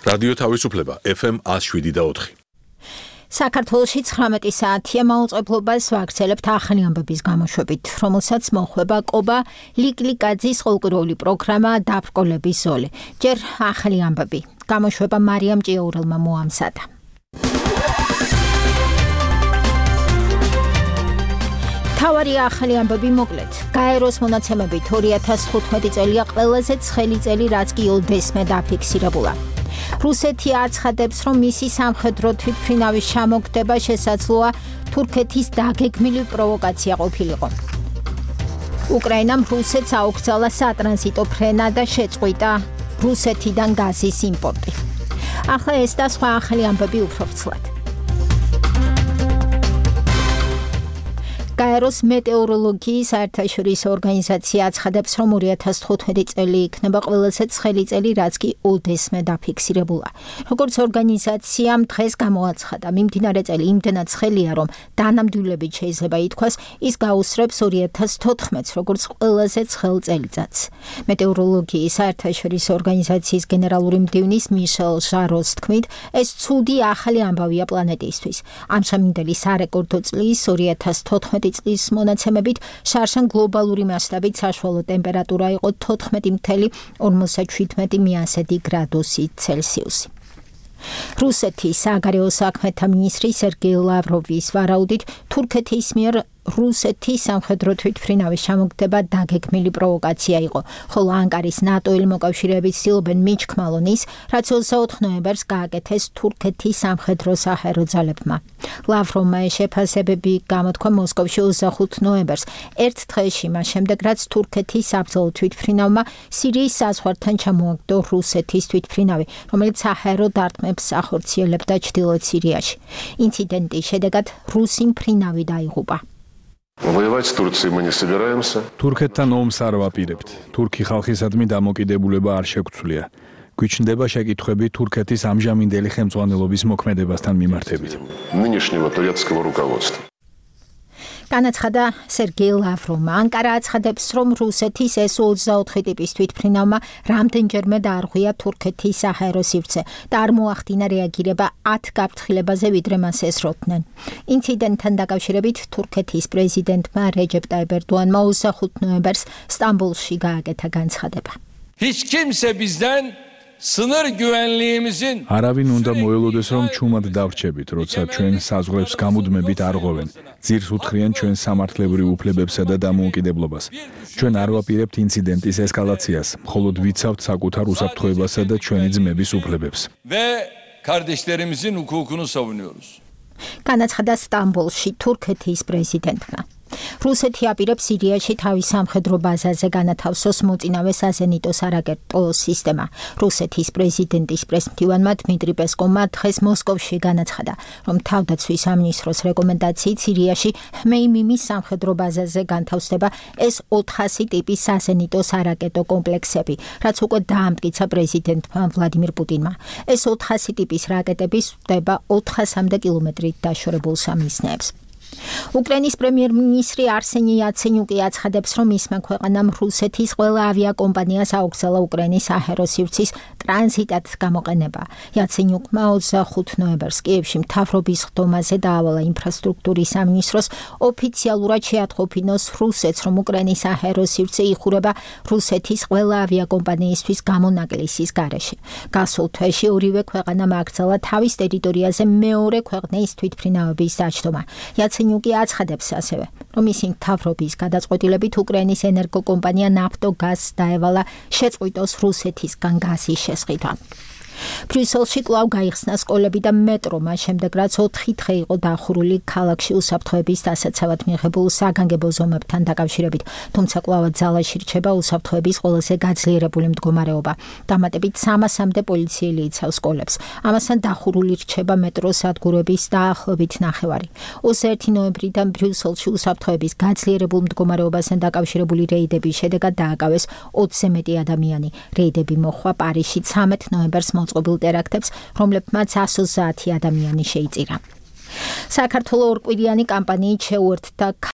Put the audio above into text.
რადიო თავისუფლება FM 107.4. საქართველოში 19 საათია მაუწყებლობას ვაგრძელებთ ახალი ამბების გამოშვებით, რომელსაც მოხვება კობა ლიკლიკაძის ყოველკვირეული პროგრამა დაბრკოლების ზოლი. ჯერ ახალი ამბები. გამოშვება მარიამ ჭიაურელმა მოამზადა. თავარი ახალი ამბები მოკლედ. გაეროს მონაცემებით 2015 წელია ყველაზე ცხელი წელი, რაც კი ოდესმე დაფიქსირებულა. რუსეთი აცხადებს, რომ მისი სამხედრო თვითმფრინავის ჩამოგდება შესაძლოა თურქეთის დაგეგმილი პროვოკაცია ყოფილიყო. უკრაინამ რუსეთს აუგზავნა სატრანზიტო ფრენა და შეწყვიტა რუსეთიდან გაზის იმპორტი. ახლა ეს და სხვა ახალი ამბები უფრო ვრცლად. გაეროს მეტეოროლოგიის საერთაშორისო ორგანიზაცია აცხადებს, რომ 2015 წელი იქნება ყველაზე ცხელი წელი, რაც კი ოდესმე დაფიქსირებულა. როგორც ორგანიზაციამ დღეს გამოაცხადა, მიმდინარე წელი იმდენად ცხელია, რომ დანამდვილებით შეიძლება ითქვას, ის გაუსწრებს 2014-ს, როგორც ყველაზე ცხელ წელიწადს. მეტეოროლოგიის საერთაშორისო ორგანიზაციის გენერალური მდივნის მიშელ ჟაროს თქმით, ეს ცუდი ახალი ამბავია პლანეტისთვის. ამჟამინდელი სარეკორდო წლის 2014 წლის მონაცემებით შარშან გლობალური მასშტაბით საშუალო ტემპერატურა იყო 14.57 გრადუსი ცელსიუსი. რუსეთის საგარეო საქმეთა მინისტრი სერგეი ლავროვის ვარაუდით თურქეთის მიერ რუსეთის სამხედრო თვითმფრინავის ჩამოგდება დაგეგმილი პროვოკაცია იყო, ხოლო ანკარის ნატოელი მოკავშირეები ცდილობენ მიჩქმალონ ის, რაც 24 ნოემბერს გააკეთეს თურქეთის სამხედრო საჰაერო ძალებმა. ლავროვმა ეს შეფასებები გამოთქვა მოსკოვში 25 ნოემბერს, ერთ დღეში მას შემდეგ, რაც თურქეთის საბრძოლო თვითმფრინავმა სირიის საზღვართან ჩამოაგდო რუსეთის თვითმფრინავი, რომელიც საჰაერო დარტყმებს ახორციელებდა ჩრდილოეთ სირიაში. ინციდენტის შედეგად რუსი მფრინავი დაიღუპა. Воевать с Турцией мы не собираемся. Თურქეთთან ომს არ ვაპირებთ. თურქი ხალხისადმი დამოკიდებულება არ შეგვცვლია. გვიჩნდება შეკითხვები თურქეთის ამჟამინდელი ხელმძღვანელობის მოქმედებასთან მიმართებით. Нынешнего турецкого руководства. განაცხადა სერგეი ლავროვმა. ანკარა აცხადებს, რომ რუსეთის S-24 ტიპის თვითმფრინავმა რამდენჯერმე დაარღვია თურქეთის საჰაერო სივრცე და არ მოახდინა რეაგირება 10 გაფრთხილებაზე, ვიდრე მას ესროდნენ. ინციდენტთან დაკავშირებით თურქეთის პრეზიდენტმა რეჯეპ ტაიპ ერდოანმა 25 ნოემბერს სტამბოლში გააკეთა განცხადება. Hiç kimse bizden sınır güvenliğimizin არავინ უნდა მოელოდეს, რომ ჩუმად დავრჩებით, როცა ჩვენ საზღვრებს გამუდმებით არღვევენ. ძირს უთხრიან ჩვენ სამართლებრივ უფლებებსა და დამოუკიდებლობას. ჩვენ არ ვაპირებთ ინციდენტის ესკალაციას, მხოლოდ ვიცავთ საკუთარ უსაფრთხოებასა და ჩვენი ძმების უფლებებს. ve kardeşlerimizin hukukunu savunuyoruz. განაცხადა სტამბოლში თურქეთის პრეზიდენტმა. რუსეთი აპირებს სირიაში თავის სამხედრო ბაზაზე განათავსოს მოწინავე საზენიტო სარაკეტო სისტემა. რუსეთის პრეზიდენტის პრესმდივანმა დმიტრი პესკოვმა დღეს მოსკოვში განაცხადა, რომ თავდაცვის სამინისტროს რეკომენდაციით სირიაში ჰმეიმიმის სამხედრო ბაზაზე განთავსდება S-400 ტიპის საზენიტო სარაკეტო კომპლექსები, რაც უკვე დაამტკიცა პრეზიდენტმა ვლადიმირ პუტინმა. S-400 ტიპის რაკეტები სვდება 400-მდე კილომეტრით დაშორებულ სამიზნეებს. უკრაინის პრემიერ-მინისტრი არსენი იაცენიუკი აცხადებს, რომ მისმა ქვეყანამ რუსეთის ყველა ავიაკომპანიას აუგზავნა უკრაინის საჰაერო სივრცის ტრანზიტად გამოყენება. იაცენიუკმა 25 ნოემბერს კიევში მთავრობის ხდომაზე დაავალა ინფრასტრუქტურის სამინისტროს ოფიციალურად შეატყობინოს რუსეთს, რომ უკრაინის საჰაერო სივრცე იხურება რუსეთის ყველა ავიაკომპანიისთვის გამონაკლისის გარეშე. გასულ თვეში ორივე ქვეყანამ აკრძალა თავის ტერიტორიაზე მეორე ქვეყნის თვითმფრინავების დაჯდომა. იაცენიუკი აცხადებს ასევე, რომ ისინი მთავრობის გადაწყვეტილებით უკრაინის ენერგოკომპანია ნაფტოგაზს დაევალა შეწყვიტოს რუსეთისგან გაზის შესყიდვა. ბრიუსელში კვლავ გაიხსნა სკოლები და მეტრო, მას შემდეგ რაც 4 დღე იყო დახურული ქალაქში უსაფრთხოების დასაცავად მიღებულ საგანგებო ზომებთან დაკავშირებით, თუმცა კვლავაც ძალაში რჩება უსაფრთხოების ყველაზე გაძლიერებული მდგომარეობა. დამატებით 300-მდე პოლიციელი იცავს სკოლებს. ამასთან დახურული რჩება მეტროს სადგურების დაახლოებით ნახევარი. 21 ნოემბრიდან ბრიუსელში უსაფრთხოების გაძლიერებულ მდგომარეობასთან დაკავშირებული რეიდების შედეგად დააკავეს 20-ზე მეტი ადამიანი. რეიდები მოხდა პარიზში 13 ნოემბერს მოწყობილ ტერაქტებს, რომლებმაც 130 ადამიანი შეიწირა. საქართველოს ორკვირიანი კამპანიით შეუერთდა